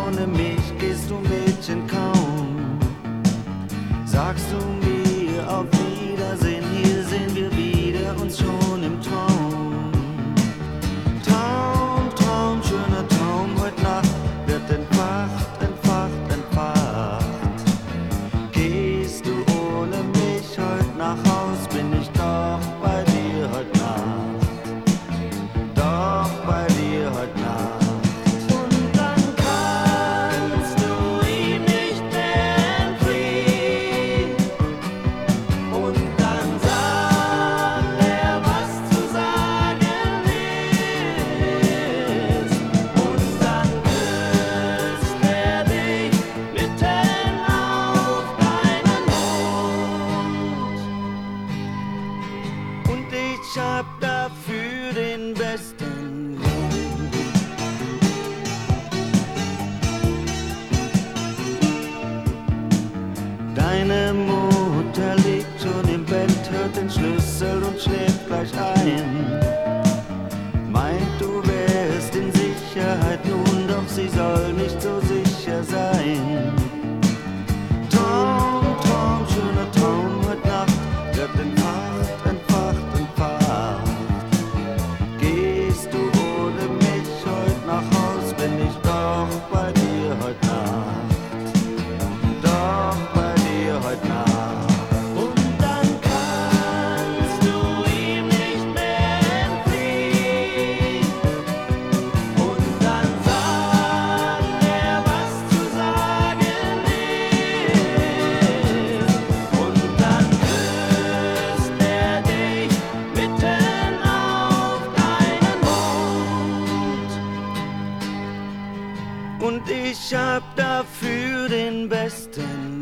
ohne mich gehst du Mädchen kaum. Sagst du mir auf Wiedersehen, hier sehen wir wieder uns schon im Traum. Traum, Traum, schöner Traum, heute Nacht wird entfacht, entfacht, entfacht. Gehst du ohne mich heute nach Haus, bin ich doch bei dir heute Nacht. Doch bei dir heute Nacht. Ich hab dafür den besten Grund. Deine Mutter liegt schon im Bett, hört den Schlüssel und schläft gleich ein. Meint, du wärst in Sicherheit nun, doch sie soll nicht so sicher sein. Traum, Traum, schöner Traum, heute Nacht wird entfacht, entfacht, entfacht. Gehst du ohne mich heute nach Haus, bin ich doch bei dir heute Nacht. Doch bei dir heute Nacht. Und dann kannst du ihm nicht mehr entfliehen. Und dann sagt er, was zu sagen ist. Und dann küsst er dich mitten auf deinen Mund. Und ich hab dafür den besten